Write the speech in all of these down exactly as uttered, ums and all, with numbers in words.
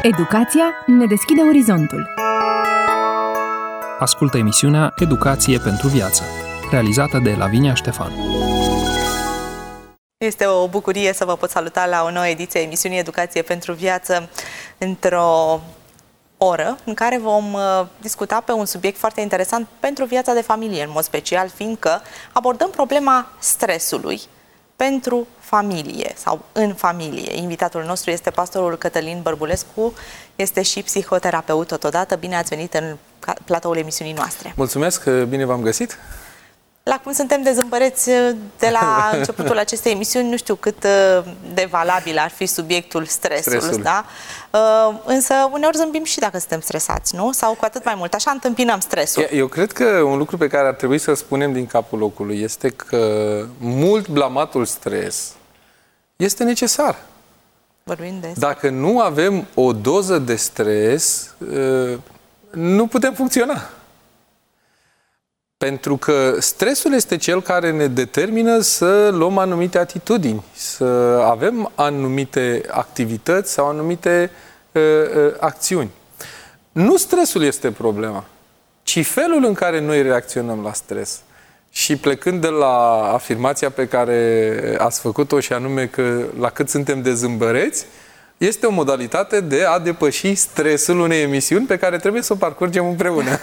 Educația ne deschide orizontul. Ascultă emisiunea Educație pentru Viață, realizată de Lavinia Ștefan. Este o bucurie să vă pot saluta la o nouă ediție a emisiunii Educație pentru Viață într-o oră în care vom discuta pe un subiect foarte interesant pentru viața de familie, în mod special, fiindcă abordăm problema stresului pentru familie sau în familie. Invitatul nostru este pastorul Cătălin Bărbulescu, este și psihoterapeut totodată. Bine ați venit în platoul emisiunii noastre. Mulțumesc, bine v-am găsit. La cum suntem dezâmpăreți de la începutul acestei emisiuni, nu știu cât de valabil ar fi subiectul stresul, stresul. Da? Însă uneori zâmbim și dacă suntem stresați, nu? Sau cu atât mai mult, așa întâmpinăm stresul. Eu cred că un lucru pe care ar trebui să spunem din capul locului este că mult blamatul stres este necesar. Vorbim de... Dacă nu avem o doză de stres, nu putem funcționa. Pentru că stresul este cel care ne determină să luăm anumite atitudini, să avem anumite activități sau anumite uh, uh, acțiuni. Nu stresul este problema, ci felul în care noi reacționăm la stres. Și plecând de la afirmația pe care ați făcut-o, și anume că la cât suntem de zâmbăreți, este o modalitate de a depăși stresul unei emisiuni pe care trebuie să o parcurgem împreună.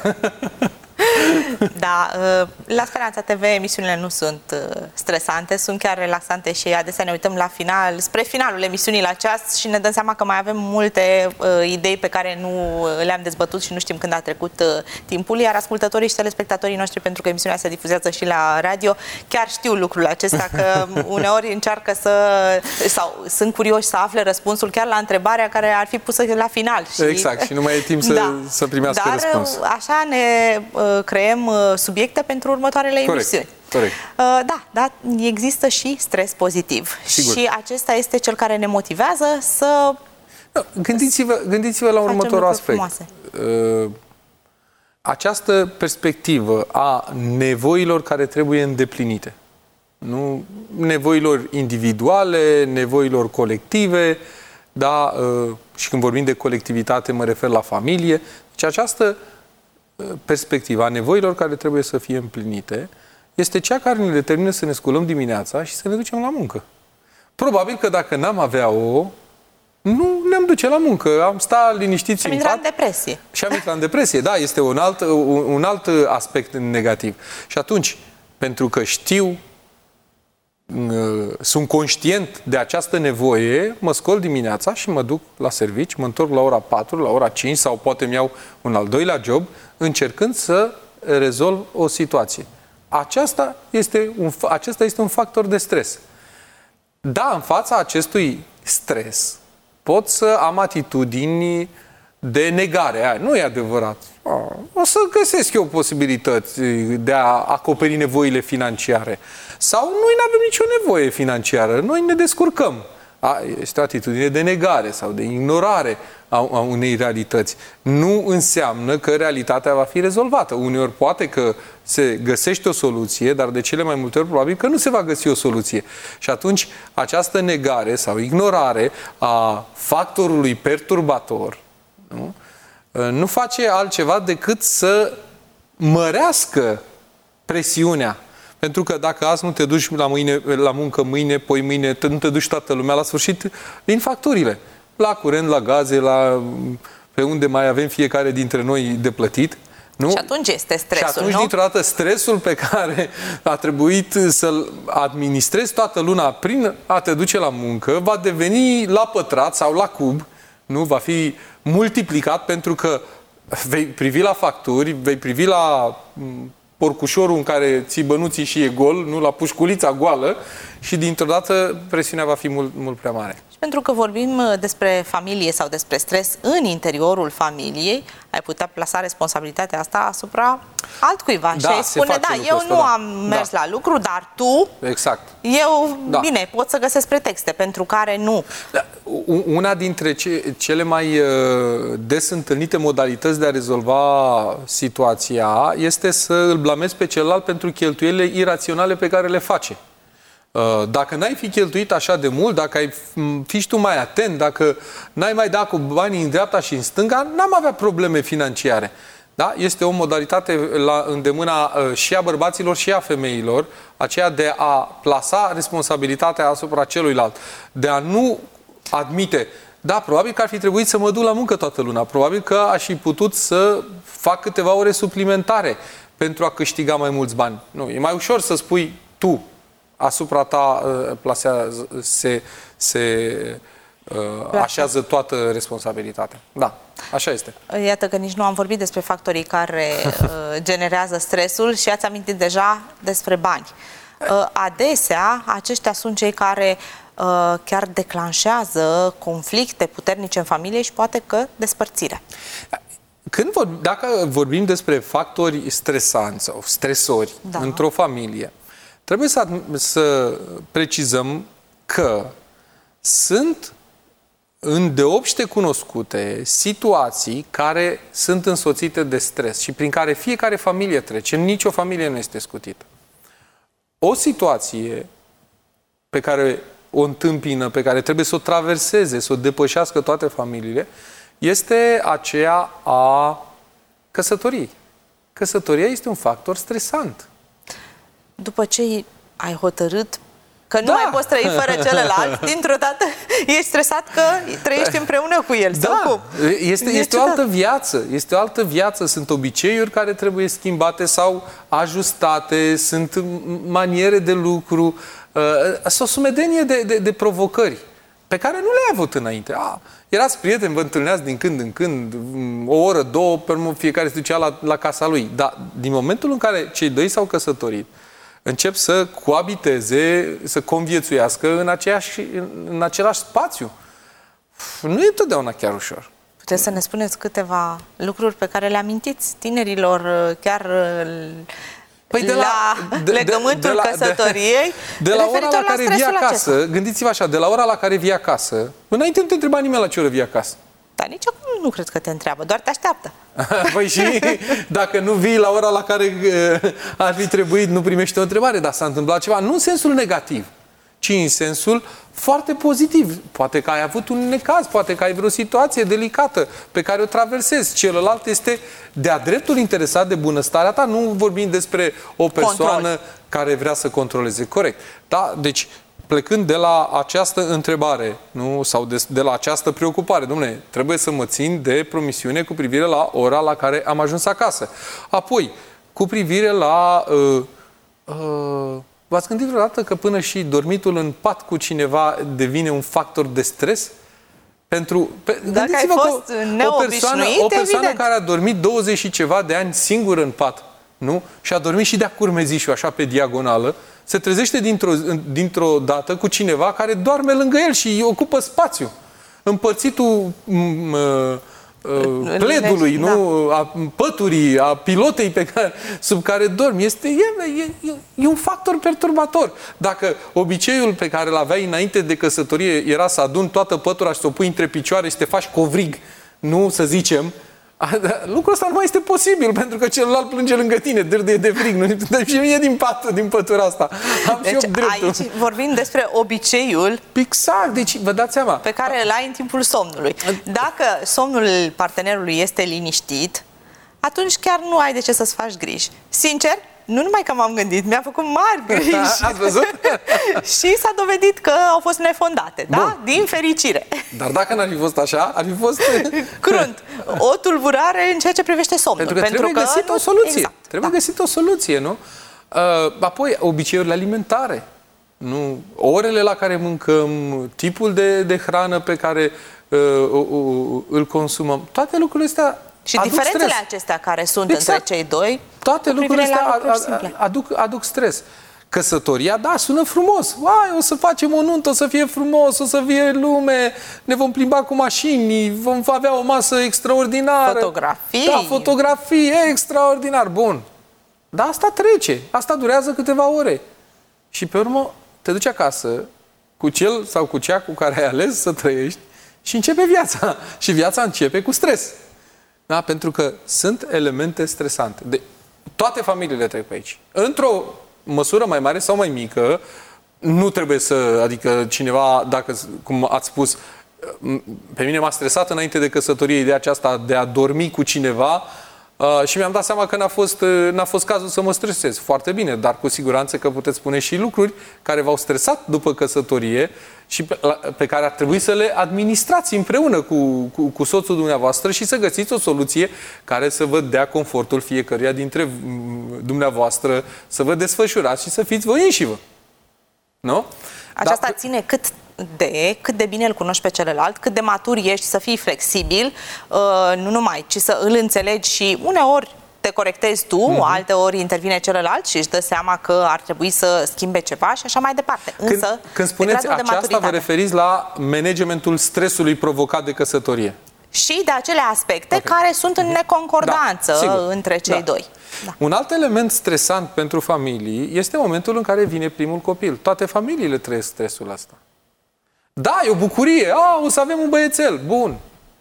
Da, la Speranța T V emisiunile nu sunt stresante, sunt chiar relaxante și adesea ne uităm la final, spre finalul emisiunii la ceas și ne dăm seama că mai avem multe uh, idei pe care nu le-am dezbătut și nu știm când a trecut uh, timpul, iar ascultătorii și telespectatorii noștri, pentru că emisiunea se difuzează și la radio, chiar știu lucrul acesta, că uneori încearcă să, sau sunt curioși să afle răspunsul chiar la întrebarea care ar fi pusă la final. Și... Exact, și nu mai e timp să, da. să primească Dar, răspuns. așa ne uh, creăm uh, subiecte pentru următoarele Corect. emisiuni. Corect. Uh, da, da, există și stres pozitiv. Sigur. Și acesta este cel care ne motivează să... No, gândiți-vă, gândiți-vă la următorul aspect. Uh, această perspectivă a nevoilor care trebuie îndeplinite. Nu? Nevoilor individuale, nevoilor colective, da, uh, și când vorbim de colectivitate mă refer la familie. Deci această perspectiva a nevoilor care trebuie să fie împlinite este cea care ne determină să ne sculăm dimineața și să ne ducem la muncă. Probabil că dacă n-am avea-o, nu ne-am duce la muncă, am sta liniștiți în pat. Am intrat în depresie. Și am intrat în depresie, da, este un alt, un, un alt aspect negativ. Și atunci, pentru că știu, sunt conștient de această nevoie, mă scol dimineața și mă duc la servici, mă întorc la ora patru, la ora cinci sau poate îmi iau un al doilea job, încercând să rezolv o situație. Aceasta este un, acesta este un factor de stres. Da, în fața acestui stres pot să am atitudini de negare. Aia, nu e adevărat. O să găsesc eu posibilități de a acoperi nevoile financiare. Sau noi nu avem nicio nevoie financiară, noi ne descurcăm. A, este o atitudine de negare sau de ignorare a, a unei realități. Nu înseamnă că realitatea va fi rezolvată. Uneori poate că se găsește o soluție, dar de cele mai multe ori probabil că nu se va găsi o soluție. Și atunci această negare sau ignorare a factorului perturbator, nu? Nu face altceva decât să mărească presiunea. Pentru că dacă azi nu te duci la, mâine, la muncă, mâine, poi mâine, nu te duci toată lumea, la sfârșit vin facturile. La curent, la gaze, la pe unde mai avem fiecare dintre noi de plătit. Nu? Și atunci este stresul, Și atunci, nu? dintr-o dată, stresul pe care a trebuit să-l administrezi toată luna prin a te duce la muncă, va deveni la pătrat sau la cub, nu? Va fi multiplicat pentru că vei privi la facturi, vei privi la porcușorul în care ții bănuții și e gol, nu la pușculița goală, și dintr-o dată presiunea va fi mult, mult prea mare. Și pentru că vorbim despre familie sau despre stres în interiorul familiei, ai putea plasa responsabilitatea asta asupra altcuiva. Da, și ai spune, da, eu ăsta, nu da. am mers da. la lucru, dar tu, exact. eu, da. bine, pot să găsesc pretexte pentru care nu. Da. Una dintre ce, cele mai des întâlnite modalități de a rezolva situația este să îl blamezi pe celălalt pentru cheltuielile iraționale pe care le face. Dacă n-ai fi cheltuit așa de mult, dacă ai fi și tu mai atent, dacă n-ai mai dat cu banii în dreapta și în stânga, n-am avea probleme financiare. Da? Este o modalitate la îndemâna și a bărbaților și a femeilor, aceea de a plasa responsabilitatea asupra celuilalt, de a nu admite, da, probabil că ar fi trebuit să mă duc la muncă toată luna, probabil că aș fi putut să fac câteva ore suplimentare pentru a câștiga mai mulți bani. Nu, e mai ușor să spui tu, asupra ta plasează, se, se uh, așează toată responsabilitatea. Da, așa este. Iată că nici nu am vorbit despre factorii care uh, generează stresul și ați amintit deja despre bani. Uh, adesea, aceștia sunt cei care uh, chiar declanșează conflicte puternice în familie și poate că despărțire. Când vor, dacă vorbim despre factori stresanți sau stresori da. într-o familie, trebuie să, să precizăm că sunt îndeopște cunoscute situații care sunt însoțite de stres și prin care fiecare familie trece. Nici o familie nu este scutită. O situație pe care o întâmpină, pe care trebuie să o traverseze, să o depășească toate familiile, este aceea a căsătoriei. Căsătoria este un factor stresant. După ce ai hotărât că nu da. mai poți trăi fără celălalt, dintr-o dată ești stresat că trăiești împreună cu el. Da, sau cum? Este, este o altă viață. Este o altă viață. Sunt obiceiuri care trebuie schimbate sau ajustate, sunt maniere de lucru, uh, o sumedenie de, de, de provocări pe care nu le-ai avut înainte. A, erați prieteni, vă întâlneați din când în când, o oră, două, pe urmă fiecare se ducea la, la casa lui. Dar din momentul în care cei doi s-au căsătorit, încep să coabiteze, să conviețuiască în, aceeași, în același spațiu. Nu e totdeauna chiar ușor. Puteți să ne spuneți câteva lucruri pe care le amintiți tinerilor chiar păi de la, la de, legământul de, de la, De, căsătoriei? de la ora la care vii acasă, gândiți-vă așa, de la ora la care vii acasă, înainte nu te întreba nimeni la ce oră vii acasă. Dar nici acum nu cred că te întreabă, doar te așteaptă. Păi și dacă nu vii la ora la care ar fi trebuit, nu primești o întrebare, dar s-a întâmplat ceva, nu în sensul negativ, ci în sensul foarte pozitiv. Poate că ai avut un necaz, poate că ai vreo situație delicată pe care o traversezi. Celălalt este de-a dreptul interesat de bunăstarea ta, nu vorbim despre o persoană Control. care vrea să controleze. Corect. Da? Deci, plecând de la această întrebare, nu? Sau de, de la această preocupare, dom'le, trebuie să mă țin de promisiune cu privire la ora la care am ajuns acasă. Apoi, cu privire la... Uh, uh, v-ați gândit vreodată că până și dormitul în pat cu cineva devine un factor de stres? Pentru, pe, Dacă ai fost o, o persoană, o persoană care a dormit douăzeci și ceva de ani singur în pat, nu? Și a dormit și de-a curmezișul, așa pe diagonală, se trezește dintr-o, dintr-o dată cu cineva care doarme lângă el și îi ocupă spațiu. Împărțitul m, uh, pledului, da. nu? A păturii, a pilotei pe care, sub care dormi, este, e, e, e un factor perturbator. Dacă obiceiul pe care l-aveai înainte de căsătorie era să aduni toată pătura și să o pui între picioare și să te faci covrig, nu să zicem, lucrul ăsta nu mai este posibil, pentru că celălalt plânge lângă tine, dârdie de frig, nu? Și mie din pat, din pătura asta. Am deci și eu dreptul. Aici vorbim despre obiceiul exact, deci vă dați seama. Pe care îl ai în timpul somnului. Dacă somnul partenerului este liniștit, atunci chiar nu ai de ce să-ți faci griji. Sincer, nu numai că m-am gândit, mi-a făcut mari griji. Ați văzut? Și s-a dovedit că au fost nefondate, da? Bun. Din fericire. Dar dacă n-ar fi fost așa, ar fi fost... Crunt. O tulburare în ceea ce privește somnul. Pentru că pentru trebuie că găsit nu... o soluție. Exact. Trebuie da. găsit o soluție, nu? Uh, apoi, obiceiurile alimentare. Nu? Orele la care mâncăm, tipul de, de hrană pe care uh, uh, îl consumăm. Toate lucrurile astea și diferențele stres. acestea care sunt exact. între cei doi, toate lucrurile astea aduc, aduc stres. Căsătoria, da, sună frumos. Vai, o să facem o nuntă, o să fie frumos, o să fie lume, ne vom plimba cu mașini, vom avea o masă extraordinară. Fotografii. Da, fotografii, extraordinar, bun. Dar asta trece, asta durează câteva ore. Și pe urmă te duci acasă cu cel sau cu cea cu care ai ales să trăiești și începe viața. Și viața începe cu stres. Da? Pentru că sunt elemente stresante. De, toate familiile trec pe aici. Într-o măsură mai mare sau mai mică, nu trebuie să, adică cineva, dacă, cum ați spus, pe mine m-a stresat înainte de căsătorie ideea aceasta de a dormi cu cineva uh, și mi-am dat seama că n-a fost, n-a fost cazul să mă stresez. Foarte bine, dar cu siguranță că puteți spune și lucruri care v-au stresat după căsătorie și pe, la, pe care ar trebui să le administrați împreună cu, cu, cu soțul dumneavoastră și să găsiți o soluție care să vă dea confortul fiecăruia dintre dumneavoastră, să vă desfășurați și să fiți voi înși vă. Nu? Aceasta Dar... ține cât de, cât de bine îl cunoști pe celălalt, cât de matur ești, să fii flexibil, uh, nu numai, ci să îl înțelegi și uneori te corectezi tu, uh-huh. alteori intervine celălalt și își dă seama că ar trebui să schimbe ceva și așa mai departe. Însă, când, când spuneți de aceasta, vă referiți la managementul stresului provocat de căsătorie. Și de acele aspecte okay. care sunt în uh-huh. neconcordanță da, între cei da. doi. Da. Un alt element stresant pentru familii este momentul în care vine primul copil. Toate familiile trăiesc stresul ăsta. Da, e o bucurie. A, o să avem un băiețel. Bun.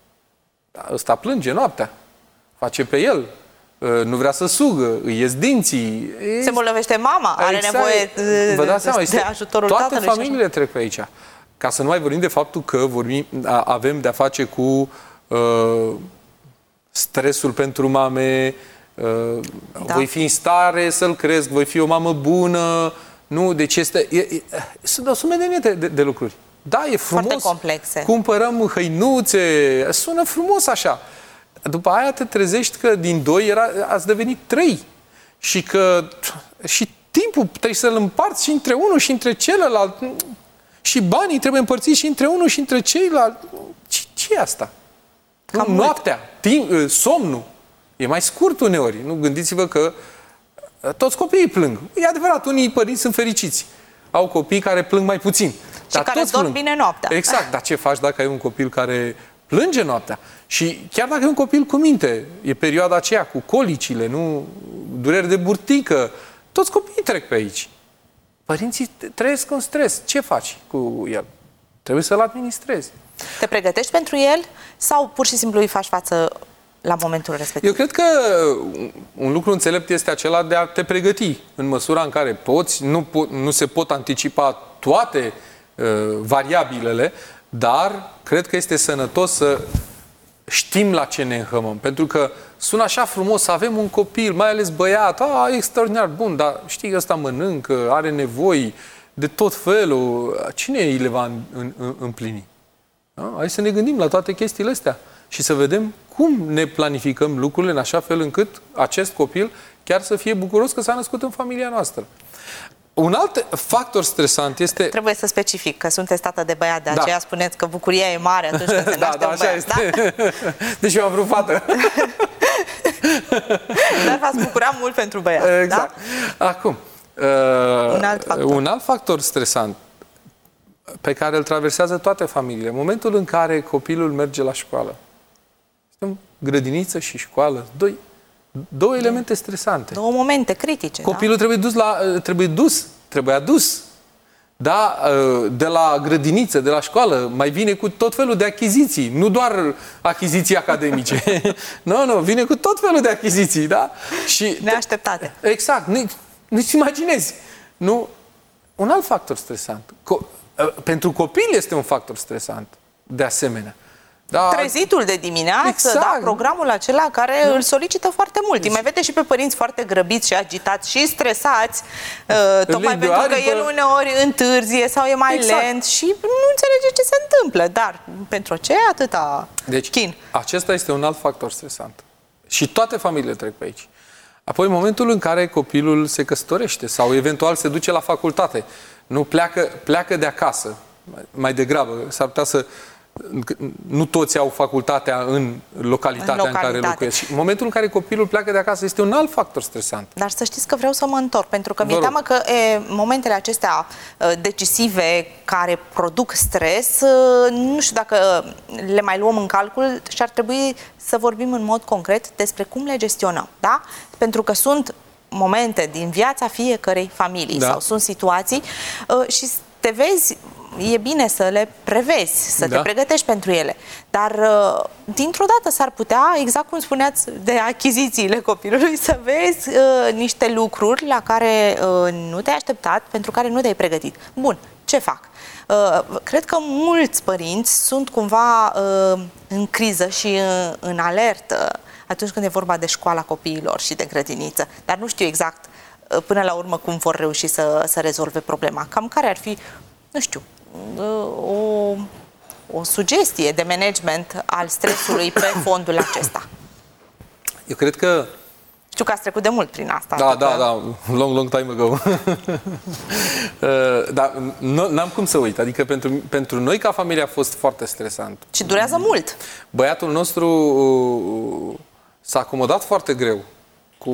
Da, ăsta plânge noaptea. Face pe el. Nu vrea să sugă. Îi ies dinții. Se îmbolnăvește mama. Are exact. nevoie de, Vă dați seama, de, de ajutorul toate tatălui. Toate familiile trec pe aici. Ca să nu mai vorbim de faptul că vorbim, avem de-a face cu uh, stresul pentru mame. Uh, da. Voi fi în stare să-l cresc. Voi fi o mamă bună. Nu, deci este... E, e, sunt o sumedenie de, de, de lucruri. Da, e frumos. Foarte complexe. Cumpărăm hăinuțe, sună frumos așa. După aia te trezești că din doi era, ați devenit trei. Și că și timpul trebuie să-l împarți și între unul și între celălalt. Și banii trebuie împărțiți și între unul și între ceilalți. Ce, ce e asta? Nu, noaptea, timp, somnul. E mai scurt uneori. Nu gândiți-vă că toți copiii plâng. E adevărat, unii părinți sunt fericiți. Au copii care plâng mai puțin. Și dar care dorm bine noaptea. Exact, dar ce faci dacă ai un copil care plânge noaptea? Și chiar dacă e un copil cu minte, e perioada aceea cu colicile, nu dureri de burtică, toți copiii trec pe aici. Părinții trăiesc în stres. Ce faci cu el? Trebuie să-l administrezi. Te pregătești pentru el sau pur și simplu îi faci față la momentul respectiv? Eu cred că un lucru înțelept este acela de a te pregăti în măsura în care poți, nu, po- nu se pot anticipa toate uh, variabilele, dar cred că este sănătos să știm la ce ne înhămăm. Pentru că sună așa frumos să avem un copil, mai ales băiat, a, extraordinar, bun, dar știi că ăsta mănâncă, are nevoi de tot felul. Cine îi le va împlini? Da? Hai să ne gândim la toate chestiile astea și să vedem cum ne planificăm lucrurile în așa fel încât acest copil chiar să fie bucuros că s-a născut în familia noastră. Un alt factor stresant este... Trebuie să specific că sunteți tată de băiat, de aceea da. spuneți că bucuria e mare atunci când se da, naște da, un băiat. Este. Da? Deci eu am vrut fată. Dar v-ați bucurat mult pentru băiat. Exact. Da? Acum, uh, un, alt factor. un alt factor stresant pe care îl traversează toate familiile, momentul în care copilul merge la școală. Suntem grădiniță și școală, doi, două de. elemente stresante. Două momente critice. Copilul da? trebuie dus la, trebuie dus, trebuie adus. Da, de la grădiniță, de la școală, mai vine cu tot felul de achiziții, nu doar achiziții academice. Nu, nu, vine cu tot felul de achiziții, da? Și neașteptate. Exact, nu, nu-ți imaginezi. Nu? Un alt factor stresant. Co pentru copil este un factor stresant, de asemenea. Da, trezitul de dimineață, exact. Da, programul acela care da. îl solicită foarte mult. Îi mai vede și pe părinți foarte grăbiți și agitați și stresați, uh, tocmai pentru că el uneori întârzie sau e mai exact. lent și nu înțelege ce se întâmplă. Dar pentru ce atâta deci, chin? Acesta este un alt factor stresant. Și toate familiile trec pe aici. Apoi momentul în care copilul se căsătorește sau eventual se duce la facultate, nu pleacă, pleacă de acasă, mai degrabă, s-ar putea să nu toți au facultatea în localitatea în, localitate. în care locuiesc. Și în momentul în care copilul pleacă de acasă este un alt factor stresant. Dar să știți că vreau să mă întorc, pentru că mi-e teamă că e, momentele acestea decisive care produc stres, nu știu dacă le mai luăm în calcul și ar trebui să vorbim în mod concret despre cum le gestionăm. Da? Pentru că sunt momente din viața fiecărei familii da. sau sunt situații și te vezi e bine să le prevezi, să Da. te pregătești pentru ele. Dar dintr-o dată s-ar putea, exact cum spuneați de achizițiile copilului, să vezi uh, niște lucruri la care uh, nu te-ai așteptat, pentru care nu te-ai pregătit. Bun, ce fac? Uh, cred că mulți părinți sunt cumva uh, în criză și uh, în alertă atunci când e vorba de școala copiilor și de grădiniță, dar nu știu exact uh, până la urmă cum vor reuși să, să rezolve problema. Cam care ar fi, nu știu, uh, o, o sugestie de management al stresului pe fondul acesta? Eu cred că Știu că ați trecut de mult prin asta. Da, adică... da, da, long, long time ago. Dar n-am cum să uit. Adică pentru, pentru noi ca familie a fost foarte stresant. Și durează mult. Băiatul nostru s-a acomodat foarte greu cu,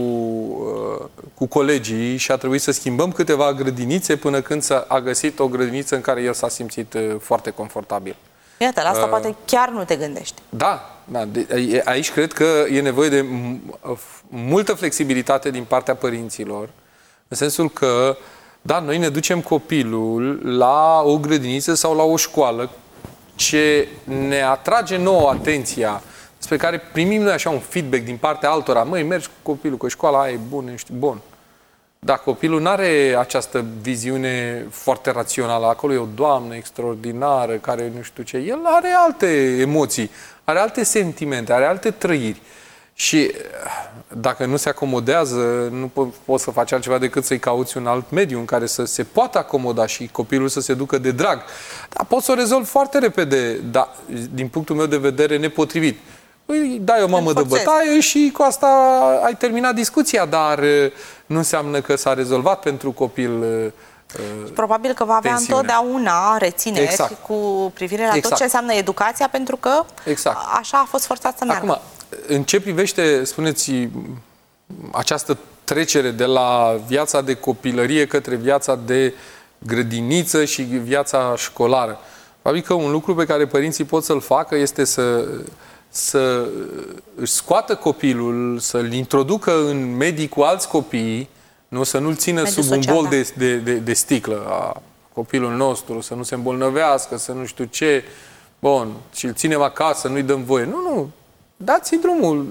cu colegii și a trebuit să schimbăm câteva grădinițe până când s-a a găsit o grădiniță în care el s-a simțit foarte confortabil. Iată, la asta Uh, poate chiar nu te gândești. Da, da de, aici cred că e nevoie de multă flexibilitate din partea părinților, în sensul că, da, noi ne ducem copilul la o grădiniță sau la o școală ce ne atrage nouă atenția, spre care primim noi așa un feedback din partea altora. Măi, mergi cu copilul, că școala aia e bună, ești bun. Da, copilul nu are această viziune foarte rațională. Acolo e o doamnă extraordinară care nu știu ce. El are alte emoții, are alte sentimente, are alte trăiri. Și dacă nu se acomodează, nu po- poți să faci altceva decât să-i cauți un alt mediu în care să se poată acomoda și copilul să se ducă de drag. Dar poți să o rezolvi foarte repede, dar din punctul meu de vedere nepotrivit. Îi dai o mamă de bătaie și cu asta ai terminat discuția, dar nu înseamnă că s-a rezolvat pentru copil. Probabil că va avea tensiunea. întotdeauna rețineri Exact. cu privire la Exact. tot ce înseamnă educația, pentru că Exact. așa a fost forțat să meargă. Acum, în ce privește, spuneți, această trecere de la viața de copilărie către viața de grădiniță și viața școlară, probabil că un lucru pe care părinții pot să-l facă este să să își scoată copilul, să-l introducă în medii cu alți copii, nu, să nu-l țină Mediul sub social, un bol da. de, de, de, de sticlă a copilul nostru, să nu se îmbolnăvească, să nu știu ce, bun, și îl ținem acasă, nu-i dăm voie. Nu, nu, dați-i drumul.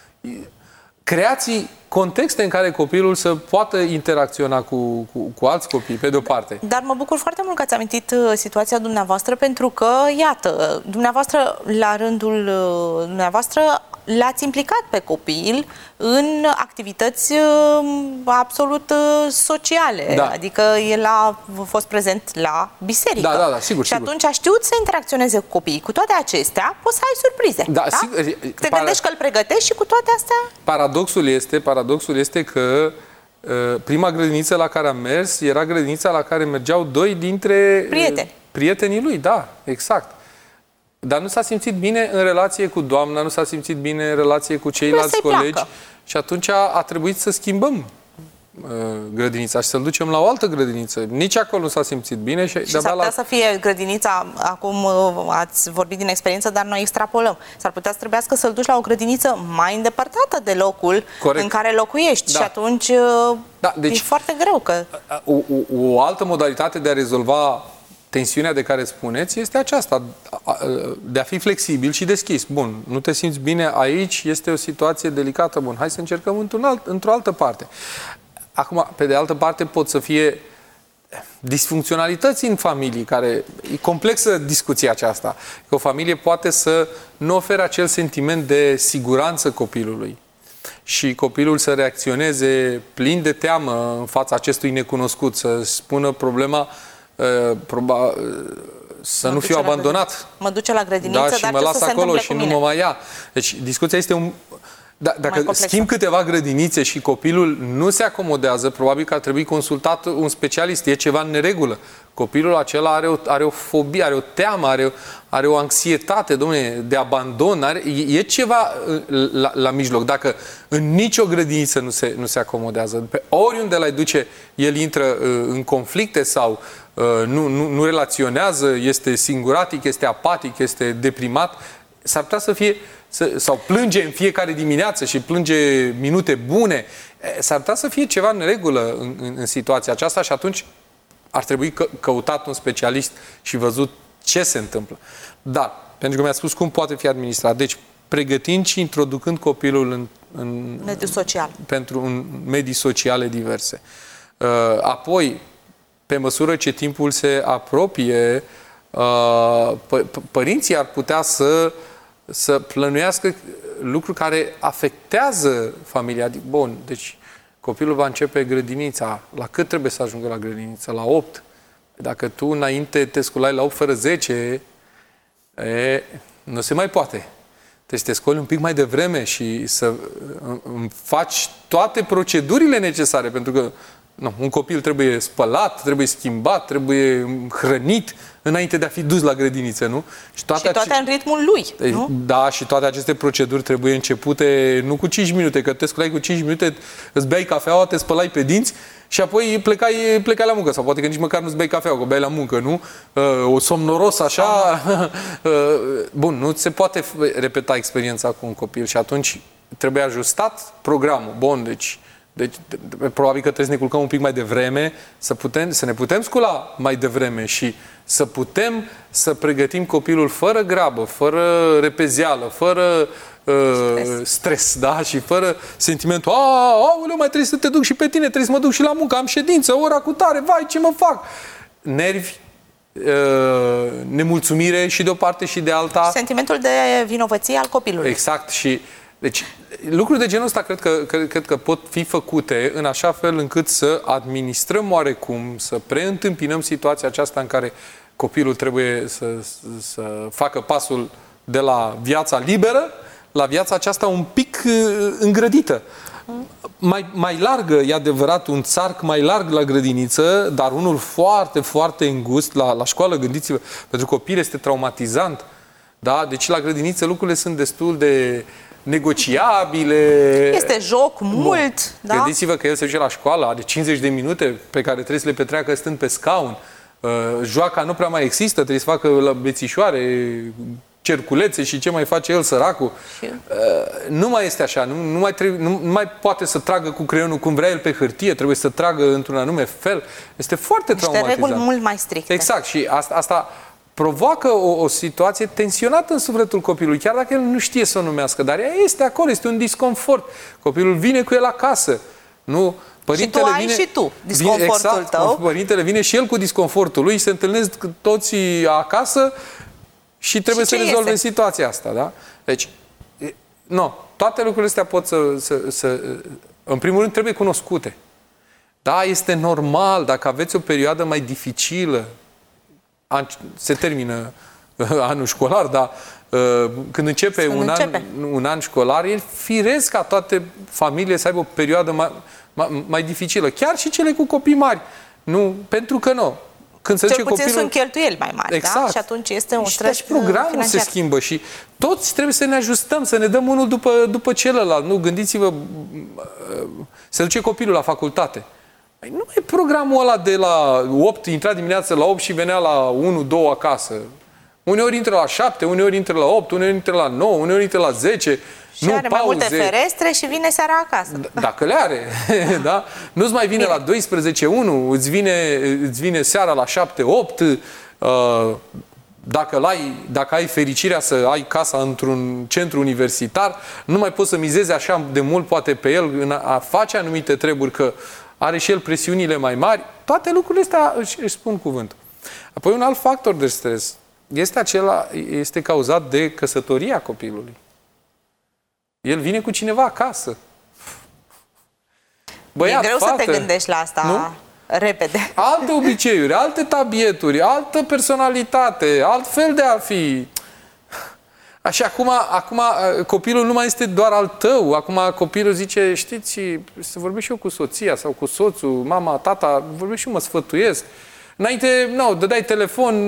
Creați contexte în care copilul să poată interacționa cu, cu, cu alți copii, pe de-o parte. Dar mă bucur foarte mult că ați amintit uh, situația dumneavoastră, pentru că, iată, dumneavoastră, la rândul uh, dumneavoastră, l-ați implicat pe copil în activități uh, absolut uh, sociale. Da. Adică el a fost prezent la biserică. Da, da, da, sigur, Și sigur. atunci a știut să interacționeze cu copiii. Cu toate acestea, poți să ai surprize. Da, Da? sigur. Te Para- gândești că îl pregătești și cu toate astea... Paradoxul este, paradoxul este că uh, prima grădiniță la care am mers era grădinița la care mergeau doi dintre uh, Prieteni. prietenii lui, da, exact. Dar nu s-a simțit bine în relație cu doamna, nu s-a simțit bine în relație cu ceilalți să-i colegi placă. și atunci a, a trebuit să schimbăm uh, grădinița și să-l ducem la o altă grădiniță. Nici acolo nu s-a simțit bine. Și, Și de-abia s-ar putea la... să fie grădinița, acum uh, ați vorbit din experiență, dar noi extrapolăm. S-ar putea să trebuiască să-l duci la o grădiniță mai îndepărtată de locul Corect. în care locuiești. Da. Și atunci uh, Da, deci- e foarte greu că... O, o, o altă modalitate de a rezolva tensiunea de care spuneți este aceasta, de a fi flexibil și deschis. Bun, nu te simți bine aici, este o situație delicată, bun, hai să încercăm într-un alt, într-o altă parte. Acum, pe de altă parte, pot să fie disfuncționalități în familii, care e complexă discuția aceasta. Că o familie poate să nu ofere acel sentiment de siguranță copilului și copilul să reacționeze plin de teamă în fața acestui necunoscut, să spună problema uh, proba, uh, să Mă nu duce fiu la abandonat. grădiniță. Mă duce la grădiniță, Da, și dar mă ce las să se acolo întâmple și cu nu mine? mă mai ia. Deci discuția este un... Da, dacă complexă. schimb câteva grădinițe și copilul nu se acomodează, probabil că ar trebui consultat un specialist. E ceva în neregulă. Copilul acela are o, are o fobie, are o teamă, are, are o anxietate, dom'le, de abandon. Are, e, e ceva la, la mijloc. Dacă în nicio grădiniță nu se, nu se acomodează, pe oriunde l-ai duce, el intră uh, în conflicte sau uh, nu, nu, nu relaționează, este singuratic, este apatic, este deprimat, s-ar putea să fie... Să, sau plânge în fiecare dimineață și plânge minute bune, s-ar putea să fie ceva în regulă în, în, în situația aceasta și atunci ar trebui că, căutat un specialist și văzut ce se întâmplă. Dar, pentru că mi-a spus cum poate fi administrat, deci pregătind și introducând copilul în, în mediul social. Pentru în medii sociale diverse. Apoi, pe măsură ce timpul se apropie, părinții ar putea să, să plănuiască lucruri care afectează familia. Bun, deci copilul va începe grădinița. La cât trebuie să ajungă la grădiniță? La opt. Dacă tu înainte te sculai la opt fără zece, e, nu se mai poate. Trebuie să te scoli un pic mai devreme și să faci toate procedurile necesare, pentru că nu, un copil trebuie spălat, trebuie schimbat, trebuie hrănit înainte de a fi dus la grădiniță, nu? Și toate, și toate în ritmul lui, nu? Da, și toate aceste proceduri trebuie începute nu cu cinci minute, că te sculai cu cinci minute, îți beai cafeaua, te spălai pe dinți și apoi plecai, plecai la muncă. Sau poate că nici măcar nu-ți beai cafeaua, că beai la muncă, nu? O somnoros așa... Bun, nu se poate repeta experiența cu un copil și atunci trebuie ajustat programul. Bun, deci... Deci, probabil că trebuie să ne culcăm un pic mai devreme, să, putem, să ne putem scula mai devreme și să putem să pregătim copilul fără grabă, fără repezeală, fără uh, stres. stres, da? Și fără sentimentul, aoleu, mai trebuie să te duc și pe tine, trebuie să mă duc și la muncă, am ședință, ora cu tare, vai, ce mă fac? Nervi, uh, nemulțumire și de o parte și de alta. Sentimentul de vinovăție al copilului. Exact și deci, lucruri de genul ăsta cred că, cred, cred că pot fi făcute în așa fel încât să administrăm oarecum, să preîntâmpinăm situația aceasta în care copilul trebuie să, să facă pasul de la viața liberă la viața aceasta un pic îngrădită. Mai, mai largă, e adevărat, un țarc mai larg la grădiniță, dar unul foarte, foarte îngust la, la școală, gândiți-vă, pentru copil este traumatizant. Da? Deci la grădiniță lucrurile sunt destul de negociabile. Este joc mult. Da? Gândiți-vă că el se duce la școală, are cincizeci de minute pe care trebuie să le petreacă stând pe scaun. Uh, joaca nu prea mai există, trebuie să facă la bețișoare, cerculețe și ce mai face el, săracul. Uh, nu mai este așa, nu, nu, mai trebuie, nu, nu mai poate să tragă cu creionul cum vrea el pe hârtie, trebuie să tragă într-un anume fel. Este foarte Niște traumatizant. reguli mult mai stricte. Exact, și asta, asta provoacă o, o situație tensionată în sufletul copilului, chiar dacă el nu știe să o numească, dar ea este acolo, este un disconfort. Copilul vine cu el acasă. Nu? Părintele și tu ai vine, și tu disconfortul vine, exact, tău. Părintele vine și el cu disconfortul lui, se întâlnesc toți acasă și trebuie și să rezolve este? situația asta. Da? Deci, nu, toate lucrurile astea pot să, să, să... În primul rând, trebuie cunoscute. Da, este normal, dacă aveți o perioadă mai dificilă, se termină anul școlar, dar când începe, când un, începe. An, un an școlar, e firesc ca toate familiile să aibă o perioadă mai, mai, mai dificilă. Chiar și cele cu copii mari. Nu, pentru că nu. Când se Cel duce puțin copilul... sunt cheltuieli mai mari, exact. Da? Și atunci este un stres și programul financiar. se schimbă și toți trebuie să ne ajustăm, să ne dăm unul după, după celălalt. Nu, gândiți-vă, se duce copilul la facultate. Nu mai e programul ăla de la opt, intra dimineața la opt și venea la unu doi acasă. Uneori intră la șapte, uneori intră la opt, uneori intră la nouă, uneori intră la zece. Și nu are pauze. mai multe ferestre și vine seara acasă. D dacă le are, da? Nu-ți mai vine Bine. la doisprezece unu, îți vine, îți vine seara la șapte opt. Uh, dacă, ai, dacă ai fericirea să ai casa într-un centru universitar, nu mai poți să mizezi așa de mult poate pe el în a face anumite treburi, că are și el presiunile mai mari. Toate lucrurile astea își, își spun cuvântul. Apoi un alt factor de stres este acela, este cauzat de căsătoria copilului. El vine cu cineva acasă. Băiat, e greu fată, să te gândești la asta nu? repede. Alte obiceiuri, alte tabieturi, altă personalitate, alt fel de a fi. Așa, acum, acum copilul nu mai este doar al tău. Acum copilul zice, știți, să vorbesc și eu cu soția sau cu soțul, mama, tata, vorbesc și eu, mă sfătuiesc. Înainte, nu, dădeai telefon,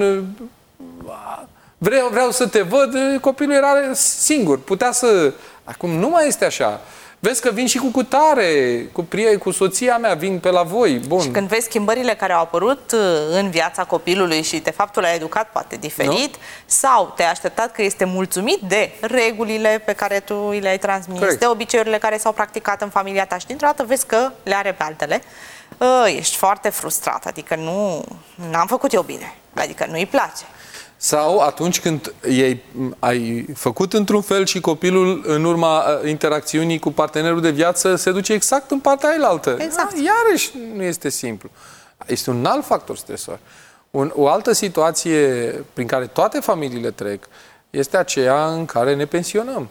vreau, vreau să te văd, copilul era singur, putea să... Acum nu mai este așa. Vezi că vin și cu cutare, cu prieteni, cu soția mea, vin pe la voi. Bun. Și când vezi schimbările care au apărut în viața copilului și de faptul l-ai educat poate diferit, nu? Sau te-ai așteptat că este mulțumit de regulile pe care tu le-ai transmis, corect, de obiceiurile care s-au practicat în familia ta și dintr-o dată vezi că le are pe altele, ești foarte frustrat, adică nu n-am făcut eu bine, adică nu-i place. Sau atunci când ai, ai făcut într-un fel și copilul, în urma interacțiunii cu partenerul de viață, se duce exact în partea ailaltă. Exact. Iarăși nu este simplu. Este un alt factor stresor. Un, o altă situație prin care toate familiile trec este aceea în care ne pensionăm.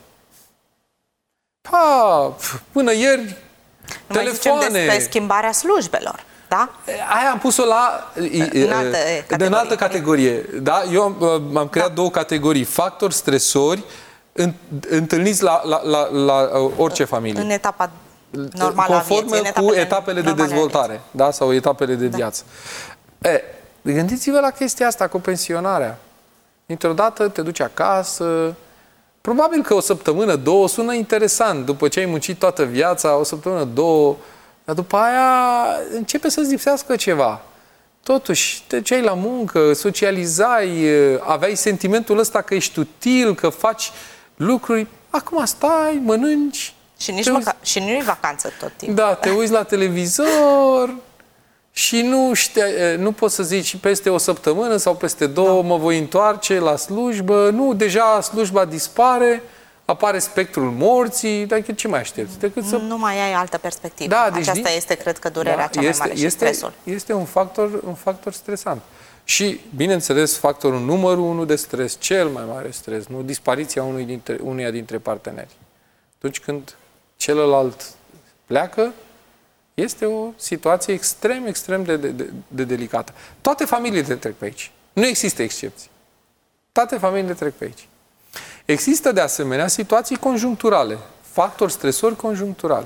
Pa, până ieri, nu telefoane. Mai zicem despre schimbarea slujbelor. Da? Aia am pus-o la în altă categorie. În altă categorie. Da? Eu am creat da. două categorii. Factori stresori întâlniți la, la, la, la orice familie. În etapa normală a vieții. Conform cu etapele de dezvoltare, da? Sau etapele de viață. Da. E, gândiți-vă la chestia asta cu pensionarea. Dintr-o dată te duci acasă. Probabil că o săptămână, două sună interesant. După ce ai muncit toată viața, o săptămână, două... Dar după aia începe să-ți lipsească ceva. Totuși, te duceai la muncă, socializai, aveai sentimentul ăsta că ești util, că faci lucruri. Acum stai, mănânci. Și nici uiți... și nu-i vacanță tot timpul. Da, te uiți la televizor și nu, știi, nu poți să zici peste o săptămână sau peste două da. mă voi întoarce la slujbă. Nu, deja slujba dispare. Apare spectrul morții, dar ce mai aștepți? Decât să... Nu mai ai altă perspectivă. Da, deci aceasta din... este, cred că, durerea da, cea este, mai mare și este, stresul. Este un factor, un factor stresant. Și, bineînțeles, factorul numărul unu de stres, cel mai mare stres, nu? Dispariția unui dintre, unuia dintre parteneri. Atunci când celălalt pleacă, este o situație extrem, extrem de, de, de, de delicată. Toate familiile trec pe aici. Nu există excepții. Toate familiile trec pe aici. Există, de asemenea, situații conjuncturale, factori stresori conjuncturali.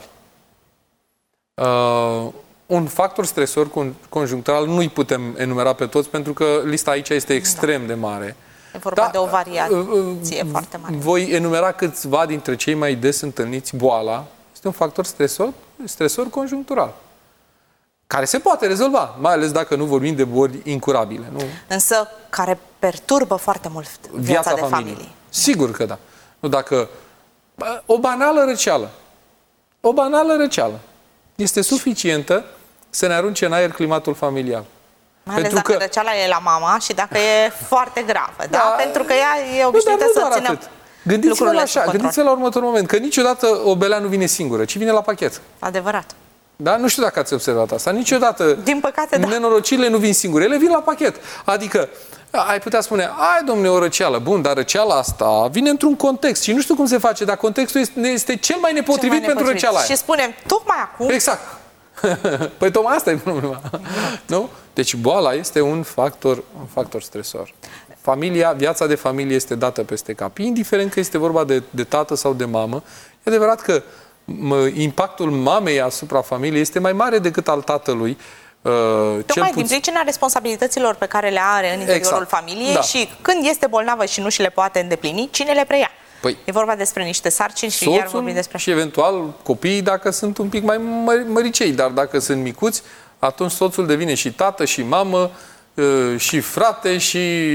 Uh, un factor stresor con conjunctural nu-i putem enumera pe toți, pentru că lista aici este extrem da. de mare. E vorba da, de o variație uh, foarte mare. Voi enumera câțiva dintre cei mai des întâlniți. Boala este un factor stresor, stresor conjunctural, care se poate rezolva, mai ales dacă nu vorbim de boli incurabile. Nu? Însă care perturbă foarte mult viața, viața de familie. familie. Sigur că da. Nu, dacă o banală răceală, o banală răceală este suficientă să ne arunce în aer climatul familial. Mai ales dacă că... răceala e la mama și dacă e foarte gravă, da? da? Pentru că ea e obișnuită să țină atât. Gândiți-vă la așa, gândiți-vă la următorul moment, că niciodată o belea nu vine singură, ci vine la pachet. Adevărat. Da? Nu știu dacă ați observat asta. Niciodată din păcate, da. nenorocirile nu vin singure, ele vin la pachet. Adică ai putea spune, ai, domne, o răceală. Bun, dar răceala asta vine într-un context și nu știu cum se face, dar contextul este, este cel mai nepotrivit, cel mai pentru nepotrivit. răceala aia. Și spunem, tocmai acum... Exact. Păi tocmai asta e problema. Nu? Deci boala este un factor, un factor stresor. Familia, viața de familie este dată peste cap. Indiferent că este vorba de, de tată sau de mamă, e adevărat că mă, impactul mamei asupra familiei este mai mare decât al tatălui. Uh, Tocmai din pricina responsabilităților pe care le are în interiorul exact. familiei da. și când este bolnavă și nu și le poate îndeplini, cine le preia? Păi, e vorba despre niște sarcini și iar vorbim despre... și eventual copiii dacă sunt un pic mai măricei, dar dacă sunt micuți, atunci soțul devine și tată, și mamă, și frate, și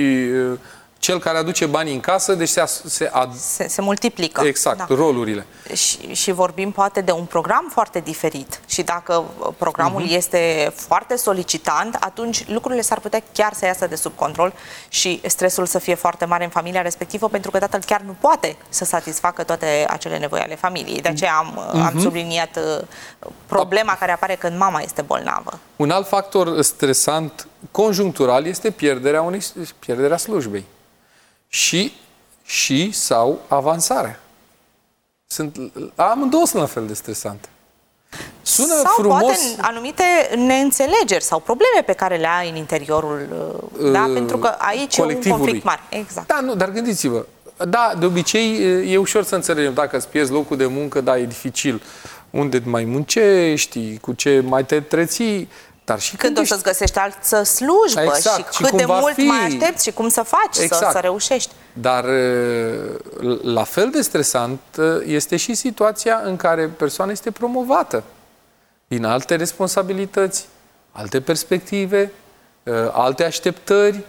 cel care aduce banii în casă, deci se, se, ad... se, se multiplică. Exact, da. rolurile. Și, și vorbim poate de un program foarte diferit. Și dacă programul uh-huh. este foarte solicitant, atunci lucrurile s-ar putea chiar să iasă de sub control și stresul să fie foarte mare în familia respectivă, pentru că tatăl chiar nu poate să satisfacă toate acele nevoi ale familiei. De aceea am, uh-huh. am subliniat problema care apare când mama este bolnavă. Un alt factor stresant conjunctural este pierderea, unei, pierderea slujbei. Și, și sau avansarea. Sunt, amândouă sunt la fel de stresante. Sună sau frumos... poate anumite neînțelegeri sau probleme pe care le ai în interiorul, uh, da? Pentru că aici e un conflict mare. Exact. Da, nu, dar gândiți-vă. Da, de obicei e ușor să înțelegem. Dacă îți pierzi locul de muncă, da, e dificil. Unde mai muncești, cu ce mai te întreții. Dar și când, când o ești... să-ți găsești altă slujbă Exact. și Și cât de cum va mult fi... mai aștepți și cum să faci Exact. să, să reușești. Dar la fel de stresant este și situația în care persoana este promovată din alte responsabilități, alte perspective, alte așteptări,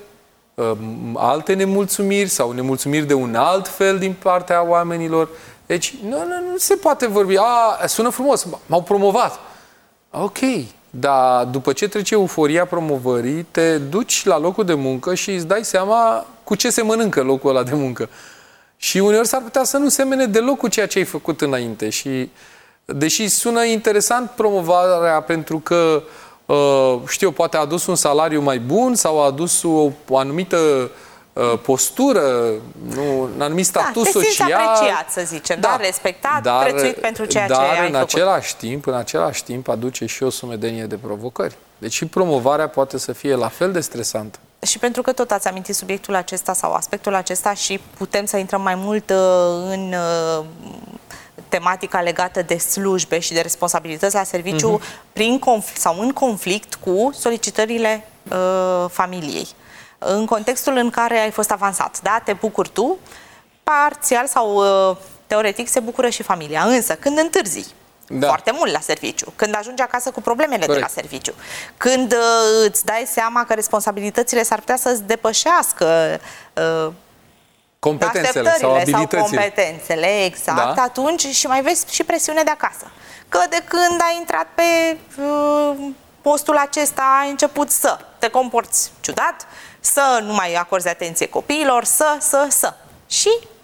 alte nemulțumiri sau nemulțumiri de un alt fel din partea oamenilor. Deci nu, nu, nu se poate vorbi. A, sună frumos, m-au promovat. Ok, dar după ce trece euforia promovării, te duci la locul de muncă și îți dai seama cu ce se mănâncă locul ăla de muncă. Și uneori s-ar putea să nu semene deloc cu ceea ce ai făcut înainte. Și deși sună interesant promovarea pentru că, știu eu, poate a adus un salariu mai bun sau a adus o, o anumită postură, nu, un anumit status da, te simți social. apreciat, să zicem, da, dar respectat, dar, prețuit pentru ceea dar ce ai în făcut. același timp, în același timp aduce și o sumedenie de provocări. Deci și promovarea poate să fie la fel de stresantă. Și pentru că tot ați amintit subiectul acesta sau aspectul acesta și putem să intrăm mai mult uh, în uh, tematica legată de slujbe și de responsabilități la serviciu uh-huh. prin conf- sau în conflict cu solicitările uh, familiei. În contextul în care ai fost avansat, da? Te bucuri tu, parțial sau uh, teoretic se bucură și familia. Însă, când întârzi da. foarte mult la serviciu, când ajungi acasă cu problemele Corect. de la serviciu, când uh, îți dai seama că responsabilitățile s-ar putea să-ți depășească uh, competențele sau abilitățile. Sau competențele, exact, da? Atunci și mai vezi și presiune de acasă. Că de când ai intrat pe uh, postul acesta, ai început să te comporți ciudat, să nu mai acorzi atenție copiilor, să, să, să. Și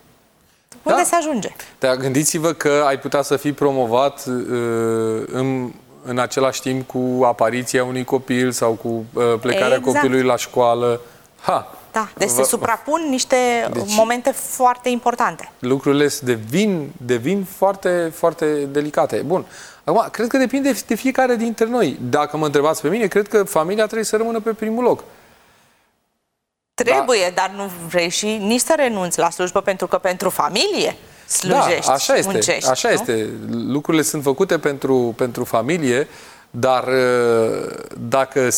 unde da. se ajunge? Dar gândiți-vă că ai putea să fii promovat uh, în, în același timp cu apariția unui copil sau cu uh, plecarea exact. copilului la școală. Ha! Da, deci se suprapun niște deci, momente foarte importante. Lucrurile devin, devin foarte, foarte delicate. Bun. Acum, cred că depinde de fiecare dintre noi. Dacă mă întrebați pe mine, cred că familia trebuie să rămână pe primul loc. Trebuie, da. Dar nu vrei și nici să renunți la slujbă, pentru că pentru familie slujești, da, așa este, muncești. Așa nu? este. Lucrurile sunt făcute pentru, pentru familie, dar dacă,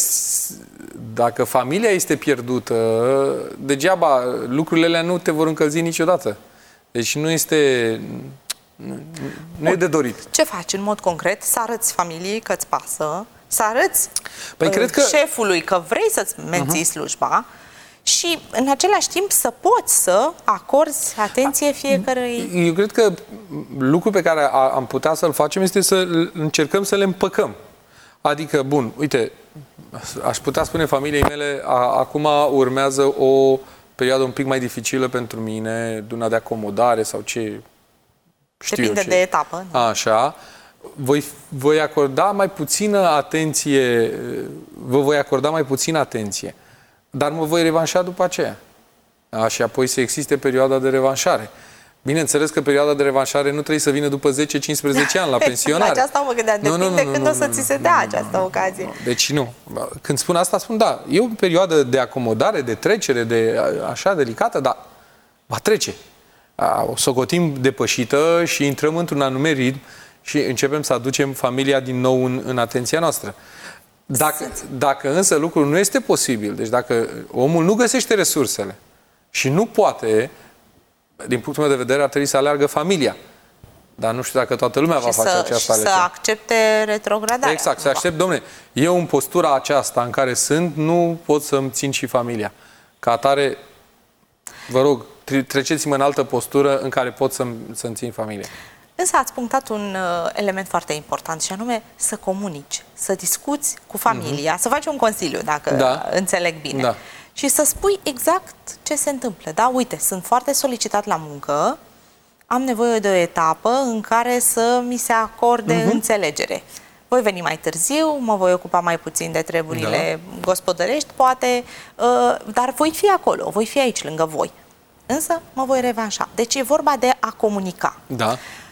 dacă familia este pierdută, degeaba lucrurile alea nu te vor încălzi niciodată. Deci nu este... Nu, nu e de dorit. Ce faci în mod concret? Să arăți familiei că îți pasă, să arăți păi, cred că... șefului că vrei să-ți menții uh-huh. slujba și în același timp să poți să acorzi atenție fiecărui... Eu cred că lucrul pe care am putea să-l facem este să încercăm să le împăcăm. Adică, bun, uite, aș putea spune familiei mele, a, acum urmează o perioadă un pic mai dificilă pentru mine, una de acomodare sau ce... Știu Depinde ce. de etapă. Așa. Voi, voi acorda mai puțină atenție, vă voi acorda mai puțină atenție, dar mă voi revanșa după aceea. A, și apoi să existe perioada de revanșare. Bineînțeles că perioada de revanșare nu trebuie să vină după zece cincisprezece ani la pensionare. La aceasta mă gândeam, depinde nu, nu, nu, când nu, o să ți se dea această ocazie. Nu, nu. Deci nu. Când spun asta, spun da, e o perioadă de acomodare, de trecere, de așa delicată, dar va trece. O socotim depășită și intrăm într-un anume ritm și începem să aducem familia din nou în, în atenția noastră. Dacă, dacă însă lucrul nu este posibil, deci dacă omul nu găsește resursele și nu poate, din punctul meu de vedere, ar trebui să aleargă familia. Dar nu știu dacă toată lumea și va face să, această alegere. să accepte retrogradarea. Exact, să aștept, dom'le, eu în postura aceasta în care sunt, nu pot să-mi țin și familia. Ca atare, vă rog, treceți-mă în altă postură în care pot să-mi, să-mi țin familia. Însă ați punctat un uh, element foarte important și anume să comunici, să discuți cu familia, uh-huh. să faci un consiliu, dacă da. înțeleg bine. Da. Și să spui exact ce se întâmplă. Da, uite, sunt foarte solicitat la muncă, am nevoie de o etapă în care să mi se acorde uh-huh. înțelegere. Voi veni mai târziu, mă voi ocupa mai puțin de treburile da. gospodărești, poate, uh, dar voi fi acolo, voi fi aici lângă voi. Însă mă voi revanșa. Deci e vorba de a comunica. Da.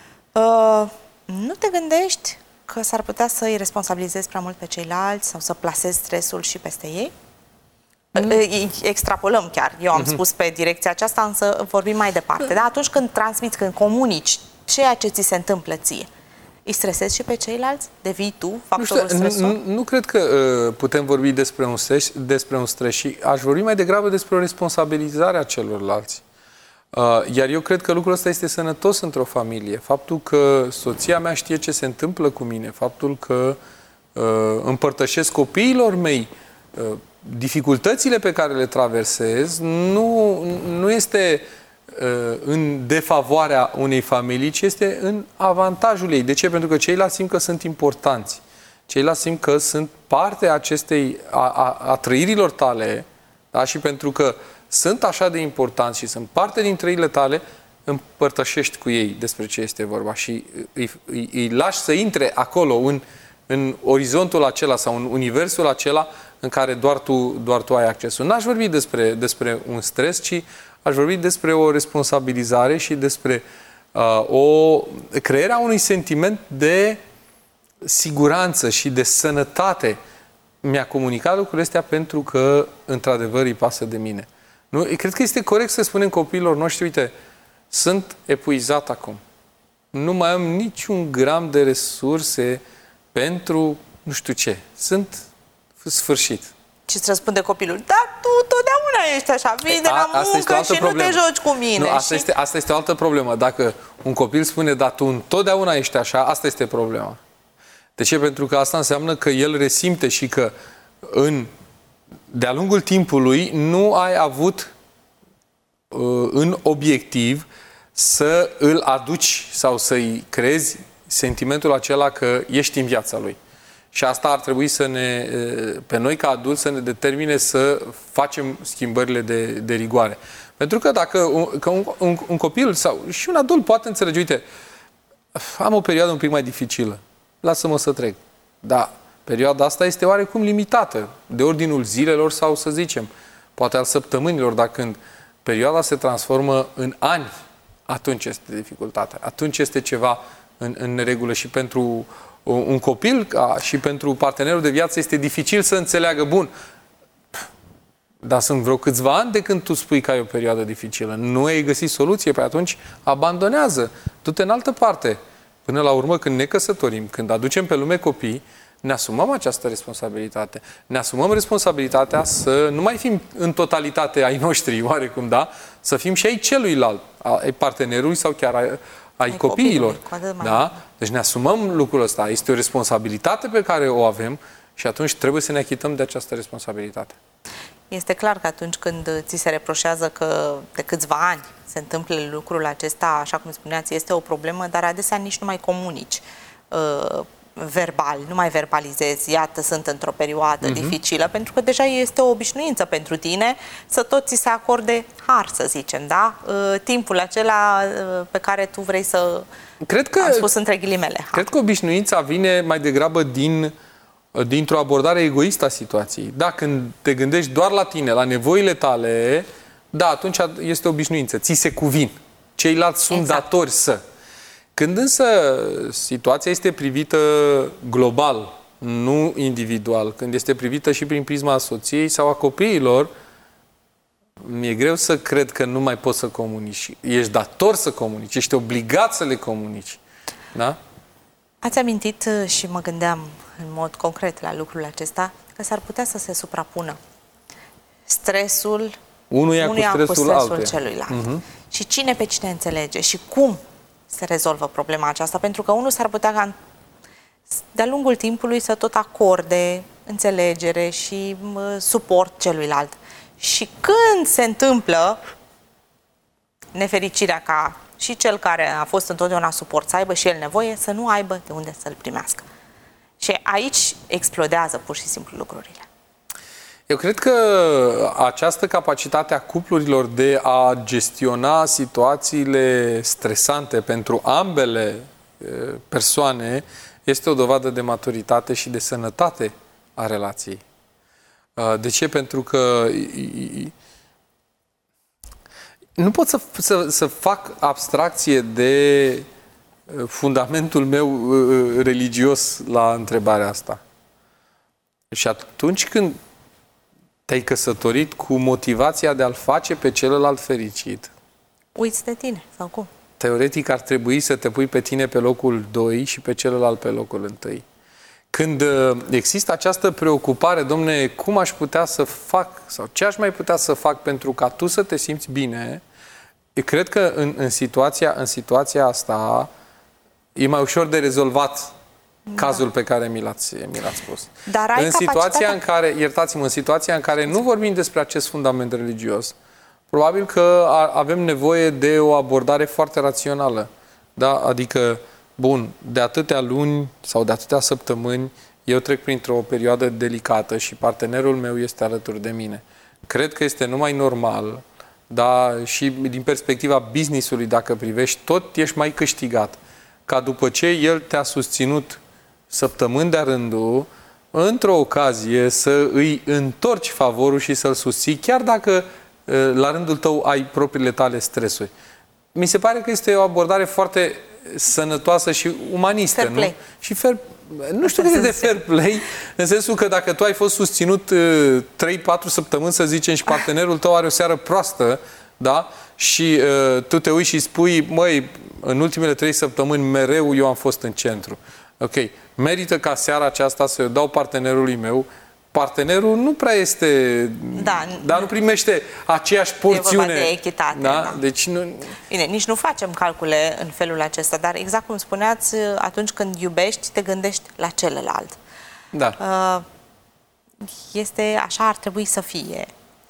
Uh, nu te gândești că s-ar putea să îi responsabilizezi prea mult pe ceilalți sau să plasezi stresul și peste ei? Mm. Uh, extrapolăm chiar. Eu am mm-hmm. spus pe direcția aceasta, însă vorbim mai departe. Dar atunci când transmiți, când comunici ceea ce ți se întâmplă ție, Îi stresezi și pe ceilalți? Devii tu factorul nu știu, stresor? Nu, nu cred că uh, putem vorbi despre un, stres, despre un stres și aș vorbi mai degrabă despre o responsabilizare a celorlalți. Uh, iar eu cred că lucrul ăsta este sănătos într-o familie. Faptul că soția mea știe ce se întâmplă cu mine, faptul că uh, împărtășesc copiilor mei uh, dificultățile pe care le traversez, nu, nu este uh, în defavoarea unei familii, ci este în avantajul ei. De ce? Pentru că ceilalți simt că sunt importanți. Ceilalți simt că sunt parte a acestei, a, a, a trăirilor tale, da? Și pentru că sunt așa de importanți și sunt parte din trăirile tale, împărtășești cu ei despre ce este vorba și îi, îi, îi lași să intre acolo, în, în orizontul acela sau în universul acela în care doar tu, doar tu ai accesul. N-aș vorbi despre, despre un stres, ci aș vorbi despre o responsabilizare și despre uh, o crearea unui sentiment de siguranță și de sănătate. Mi-a comunicat lucrurile astea pentru că, într-adevăr, îi pasă de mine. Nu? Cred că este corect să spunem copiilor noștri, uite, sunt epuizat acum. Nu mai am niciun gram de resurse pentru nu știu ce. Sunt sfârșit. Și îți răspunde copilul, da, tu totdeauna ești așa, vii de la muncă și problemă. Nu te joci cu mine. Nu, asta, și... este, asta este o altă problemă. Dacă un copil spune, da, tu întotdeauna ești așa, asta este problema. De ce? Pentru că asta înseamnă că el resimte și că în, de-a lungul timpului nu ai avut uh, în obiectiv să îl aduci sau să-i creezi sentimentul acela că ești în viața lui. Și asta ar trebui să ne, pe noi ca adulți să ne determine să facem schimbările de, de rigoare. Pentru că dacă un, că un, un, un copil sau și un adult poate înțelege, uite, am o perioadă un pic mai dificilă, lasă-mă să trec. Dar perioada asta este oarecum limitată, de ordinul zilelor sau, să zicem, poate al săptămânilor, dar când perioada se transformă în ani, atunci este dificultatea. Atunci este ceva în, în neregulă și pentru un copil ca și pentru partenerul de viață este dificil să înțeleagă, bun, dar sunt vreo câțiva ani de când tu spui că ai o perioadă dificilă. Nu ai găsit soluție, pe atunci abandonează. Du-te în altă parte. Până la urmă, când ne căsătorim, când aducem pe lume copii, ne asumăm această responsabilitate. Ne asumăm responsabilitatea să nu mai fim în totalitate ai noștri, oarecum, da? Să fim și ai celuilalt, ai partenerului sau chiar ai, ai, ai copiilor. Da? Deci ne asumăm lucrul ăsta. Este o responsabilitate pe care o avem și atunci trebuie să ne achităm de această responsabilitate. Este clar că atunci când ți se reproșează că de câțiva ani se întâmplă lucrul acesta, așa cum spuneați, este o problemă, dar adesea nici nu mai comunici uh, verbal, nu mai verbalizezi, iată, sunt într-o perioadă uh-huh. dificilă, pentru că deja este o obișnuință pentru tine să tot ți se acorde har, să zicem, da? Uh, timpul acela uh, pe care tu vrei să... Cred că, am spus între ghilimele. Har. Cred că obișnuința vine mai degrabă din... dintr-o abordare egoistă a situației. Da, când te gândești doar la tine, la nevoile tale, da, atunci este obișnuință. Ți se cuvin. Ceilalți sunt exact. datori să. Când însă situația este privită global, nu individual, când este privită și prin prisma soției sau a copiilor, mi-e greu să cred că nu mai poți să comunici. Ești dator să comunici, ești obligat să le comunici. Da? Ați amintit și mă gândeam în mod concret la lucrul acesta, că s-ar putea să se suprapună stresul unuia, unuia cu stresul, cu stresul celuilalt. Uh-huh. Și cine pe cine înțelege și cum se rezolvă problema aceasta, pentru că unul s-ar putea ca de-a lungul timpului să tot acorde înțelegere și uh, suport celuilalt. Și când se întâmplă nefericirea ca și cel care a fost întotdeauna suport să aibă și el nevoie, să nu aibă de unde să-l primească. Și aici explodează pur și simplu lucrurile. Eu cred că această capacitate a cuplurilor de a gestiona situațiile stresante pentru ambele persoane este o dovadă de maturitate și de sănătate a relației. De ce? Pentru că nu pot să, să, să fac abstracție de fundamentul meu religios la întrebarea asta. Și atunci când te-ai căsătorit cu motivația de a-l face pe celălalt fericit, uiți de tine, sau cum? teoretic ar trebui să te pui pe tine pe locul doi și pe celălalt pe locul întâi. Când există această preocupare, domne, cum aș putea să fac sau ce aș mai putea să fac pentru ca tu să te simți bine, cred că în, în, situația, în situația asta e mai ușor de rezolvat da. cazul pe care mi l-ați, mi l-ați spus. Dar ai în capacitatea... situația în care, iertați-mă, în situația în care nu vorbim despre acest fundament religios, probabil că avem nevoie de o abordare foarte rațională. Da? Adică, bun, de atâtea luni sau de atâtea săptămâni, eu trec printr-o perioadă delicată și partenerul meu este alături de mine. Cred că este numai normal, da, și din perspectiva business-ului, dacă privești, tot ești mai câștigat. Ca după ce el te-a susținut săptămâni de-a rândul, într-o ocazie să îi întorci favorul și să-l susții, chiar dacă la rândul tău ai propriile tale stresuri. Mi se pare că este o abordare foarte sănătoasă și umanistă, fair play. Nu? Și fair, nu știu cât e de fair play, în sensul că dacă tu ai fost susținut uh, trei patru săptămâni, să zicem, și partenerul tău are o seară proastă, da? Și uh, tu te uiți și spui, măi, în ultimele trei săptămâni mereu eu am fost în centru. Ok, merită ca seara aceasta să eu dau partenerului meu. Partenerul nu prea este, da, dar nu primește aceeași porțiune. E vorba de echitate. Da? Da. Deci nu... Bine, nici nu facem calcule în felul acesta, dar exact cum spuneați, atunci când iubești, te gândești la celălalt. Da. Este, așa ar trebui să fie.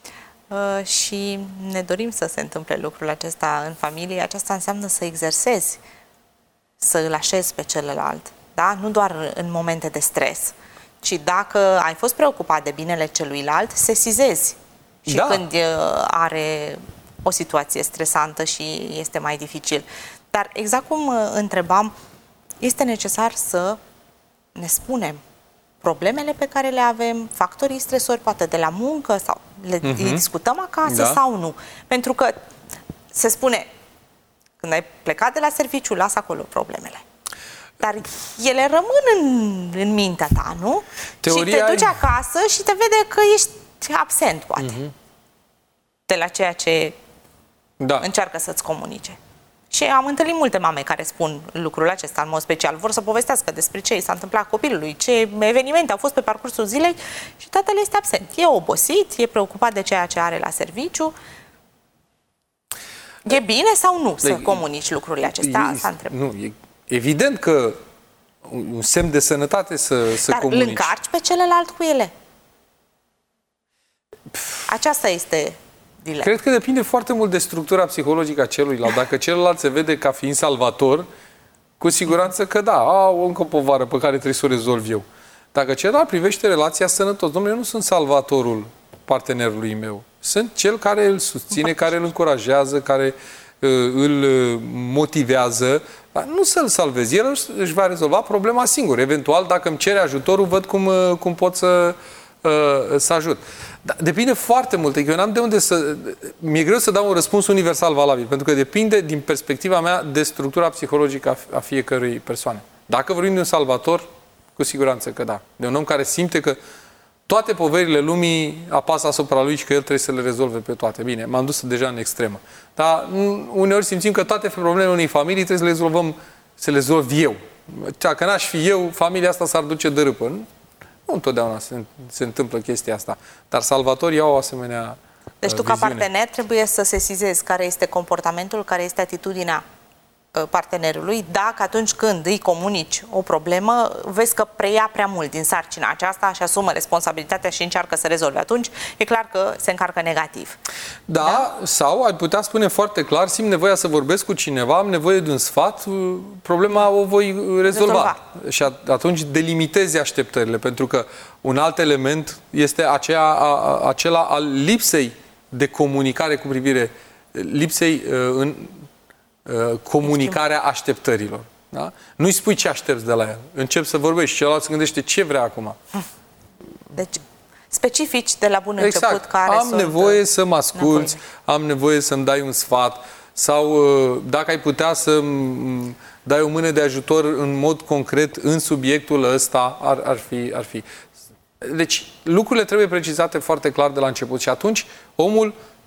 Și ne dorim să se întâmple lucrul acesta în familie. Aceasta înseamnă să exersezi, să îl așezi pe celălalt. Da? Nu doar în momente de stres, ci dacă ai fost preocupat de binele celuilalt, sesizezi. Și da. când are o situație stresantă și este mai dificil. Dar exact cum întrebam, este necesar să ne spunem problemele pe care le avem, factorii stresori, poate de la muncă, sau le uh-huh. discutăm acasă da. sau nu. Pentru că se spune, când ai plecat de la serviciu, lasă acolo problemele. Dar ele rămân în, în mintea ta, nu? Teoria și te duci ai... acasă și te vede că ești absent, poate, uh-huh. de la ceea ce da. încearcă să-ți comunice. Și am întâlnit multe mame care spun lucrul acesta în mod special. Vor să povestească despre ce i s-a întâmplat copilului, ce evenimente au fost pe parcursul zilei și tatăl este absent. E obosit, e preocupat de ceea ce are la serviciu. E bine sau nu să comunici lucrurile acestea? Asta întreb. Nu, e evident că un semn de sănătate să, să Dar comunici. îl încarci pe celălalt cu ele? Aceasta este dilema. Cred că depinde foarte mult de structura psihologică a celuilalt. Dacă celălalt se vede ca fiind salvator, cu siguranță că da, a, o încă o povară pe care trebuie să o rezolv eu. Dacă celălalt privește relația sănătos, domnule, eu nu sunt salvatorul partenerului meu. Sunt cel care îl susține, care îl încurajează, care uh, îl motivează. Dar nu să-l salvezi. El își va rezolva problema singur. Eventual, dacă îmi cere ajutorul, văd cum, cum pot să, uh, să ajut. Dar depinde foarte mult. Eu n-am de unde să... Mi-e greu să dau un răspuns universal valabil, pentru că depinde, din perspectiva mea, de structura psihologică a fiecărui persoane. Dacă vorbim de un salvator, cu siguranță că da. De un om care simte că toate poverile lumii apasă asupra lui și că el trebuie să le rezolve pe toate. Bine, m-am dus deja în extremă. Dar uneori simțim că toate problemele unei familii trebuie să le rezolvăm, să le rezolv eu. Dacă n-aș fi eu, familia asta s-ar duce de râpă. Nu, nu întotdeauna se, se întâmplă chestia asta. Dar salvatorii au o asemenea Deci tu, viziune. ca partener, trebuie să sesizezi care este comportamentul, care este atitudinea partenerului, dacă atunci când îi comunici o problemă, vezi că preia prea mult din sarcina aceasta și asumă responsabilitatea și încearcă să rezolve. Atunci e clar că se încarcă negativ. Da, da? Sau ai putea spune foarte clar, simt nevoia să vorbesc cu cineva, am nevoie de un sfat, problema o voi rezolva. rezolva. Și atunci delimitezi așteptările, pentru că un alt element este aceea, a, acela al lipsei de comunicare cu privire, lipsei în comunicarea așteptărilor. Da? Nu-i spui ce aștepți de la el. Începi să vorbești și celălalt se gândește ce vrea acum. Deci, specifici de la bun exact. început care am sunt nevoie să mă asculți, nevoie. am nevoie să-mi dai un sfat sau dacă ai putea să-mi dai o mână de ajutor în mod concret în subiectul ăsta, ar, ar, fi, ar fi. Deci, lucrurile trebuie precizate foarte clar de la început și atunci omul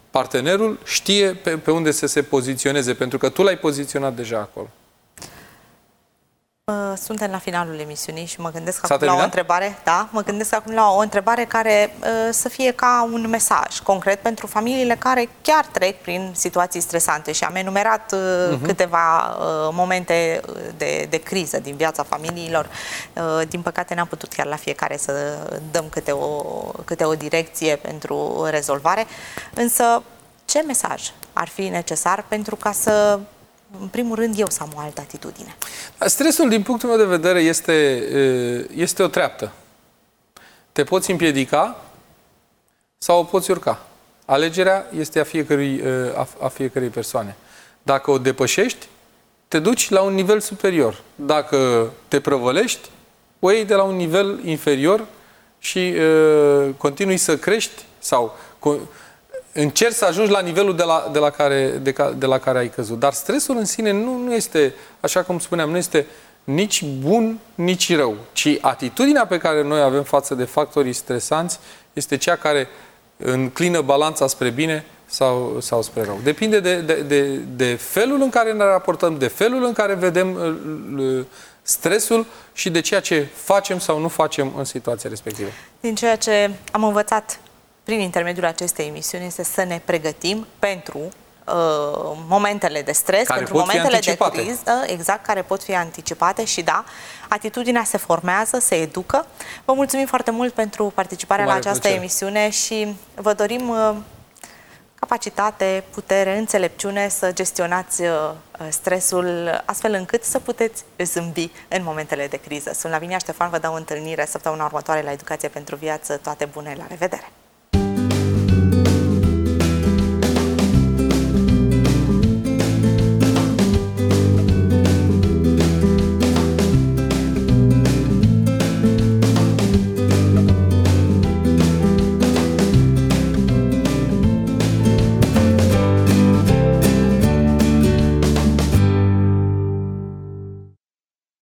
partenerul știe pe, pe unde să se poziționeze, pentru că tu l-ai poziționat deja acolo. Suntem la finalul emisiunii și mă gândesc acum terminat? la o întrebare, da, mă gândesc acum la o întrebare care uh, să fie ca un mesaj concret pentru familiile care chiar trec prin situații stresante și am enumerat uh, uh-huh. câteva uh, momente de, de criză din viața familiilor. Uh, din păcate n-am putut chiar la fiecare să dăm câte o, câte o direcție pentru rezolvare, însă ce mesaj ar fi necesar pentru ca să, în primul rând, eu să am o altă atitudine? Stresul, din punctul meu de vedere, este, este o treaptă. Te poți împiedica sau o poți urca. Alegerea este a fiecărui, a, a fiecărei persoane. Dacă o depășești, te duci la un nivel superior. Dacă te prăvălești, o iei de la un nivel inferior și uh, continui să crești sau încerci să ajungi la nivelul de la, de la, care, de, de la care ai căzut. Dar stresul în sine nu, nu este, așa cum spuneam, nu este nici bun, nici rău, ci atitudinea pe care noi avem față de factorii stresanți este cea care înclină balanța spre bine sau, sau spre rău. Depinde de, de, de, de felul în care ne raportăm, de felul în care vedem stresul și de ceea ce facem sau nu facem în situația respectivă. Din ceea ce am învățat prin intermediul acestei emisiuni este să ne pregătim pentru uh, momentele de stres, care pentru momentele de anticipate. criză, exact, care pot fi anticipate și da, atitudinea se formează, se educă. Vă mulțumim foarte mult pentru participarea la această plăcere. emisiune și vă dorim uh, capacitate, putere, înțelepciune să gestionați uh, stresul astfel încât să puteți zâmbi în momentele de criză. Sunt Lavinia Ștefan, vă dau întâlnire săptămâna următoare la Educație pentru Viață. Toate bune, la revedere!